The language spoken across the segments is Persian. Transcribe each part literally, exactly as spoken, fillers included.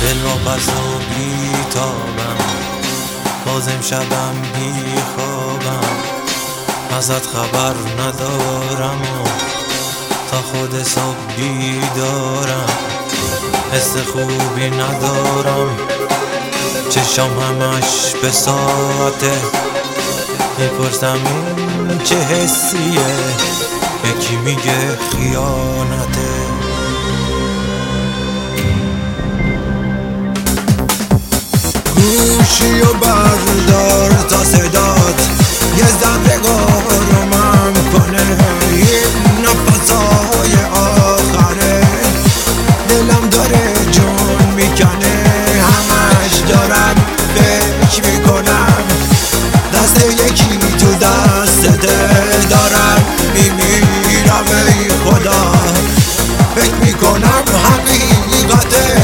دل واپس و بیتابم، باز امشبم بی خوابم، ازت خبر ندارم و تا خود صبح بیدارم. حس خوبی ندارم، چشام همش به ساعته، میپرسم این چه حسیه، یکی میگه خیانته. گوشی و بردار تا صدات یه ذره آرومم کنه، این نفسای آخره دلم داره جون میکنه، همش دارم فکر میکنم دست یکی تو دستته، دارم میمیرم ای خدا، فکر میکنم حقیقته.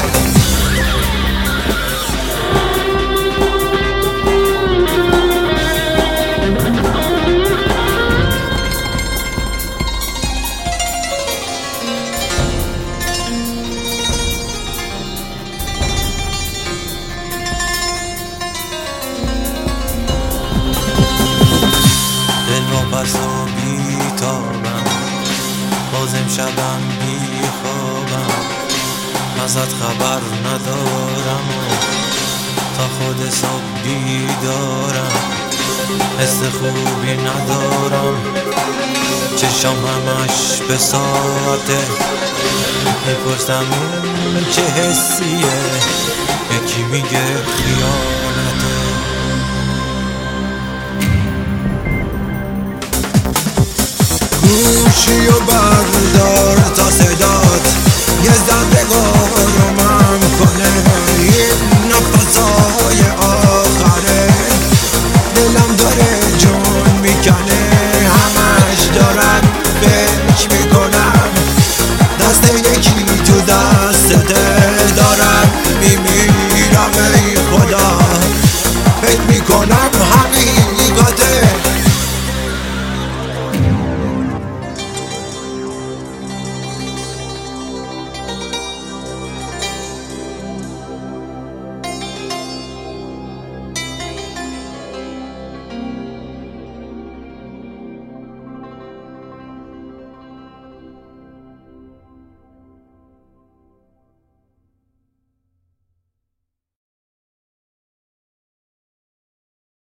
واپس و بیتابم، باز امشبم بی خوابم، ازت خبر ندارم و تا خود صبح بیدارم. حس خوبی ندارم، چشام همش به ساعته، میپرسم این چه حسیه، یکی میگه خیانته. گوشی و بردار تا صدات یه ذره آرومم کنه، این نفسای آخره دلم داره جون میکنه، همش دارم فکر میکنم دست یکی تو